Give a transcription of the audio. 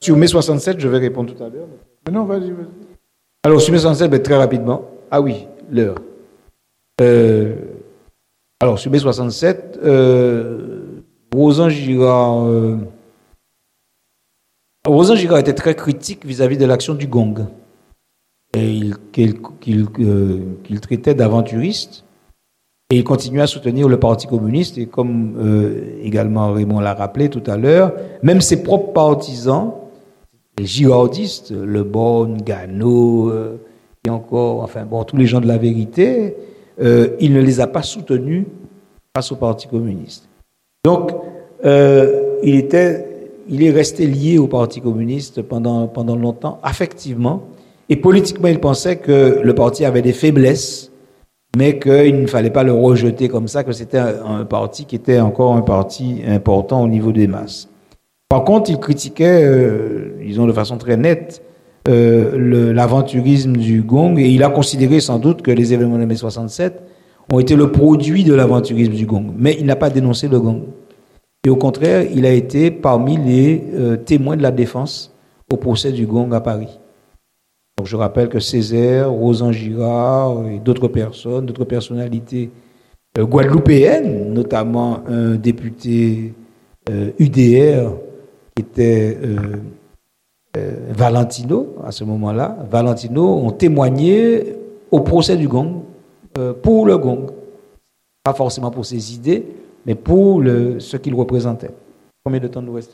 Sur mai 67, je vais répondre tout à l'heure. Mais non, vas-y. Alors, sur mai 67, très rapidement. Ah oui, l'heure. Alors, sur mai 67, Rosan Girard était très critique vis-à-vis de l'action du Gong. Et qu'il traitait d'aventuriste. Et il continuait à soutenir le Parti communiste. Et comme également Raymond l'a rappelé tout à l'heure, même ses propres partisans, les girardistes, Le Bon, Gano, et encore, enfin bon, tous les gens de la vérité, il ne les a pas soutenus face au Parti communiste. Donc, il est resté lié au Parti communiste pendant longtemps, affectivement, et politiquement, il pensait que le parti avait des faiblesses, mais qu'il ne fallait pas le rejeter comme ça, que c'était un parti qui était encore un parti important au niveau des masses. Par contre, il critiquait, disons de façon très nette, l'aventurisme du Gong, et il a considéré sans doute que les événements de mai 67 ont été le produit de l'aventurisme du Gong. Mais il n'a pas dénoncé le Gong. Et au contraire, il a été parmi les témoins de la défense au procès du Gong à Paris. Donc je rappelle que Césaire, Rosan Girard et d'autres personnes, d'autres personnalités guadeloupéennes, notamment un député UDR qui était Valentino à ce moment-là, ont témoigné au procès du Gong pour le Gong. Pas forcément pour ses idées, mais pour ce qu'il représentait. Combien de temps nous reste-t-il ?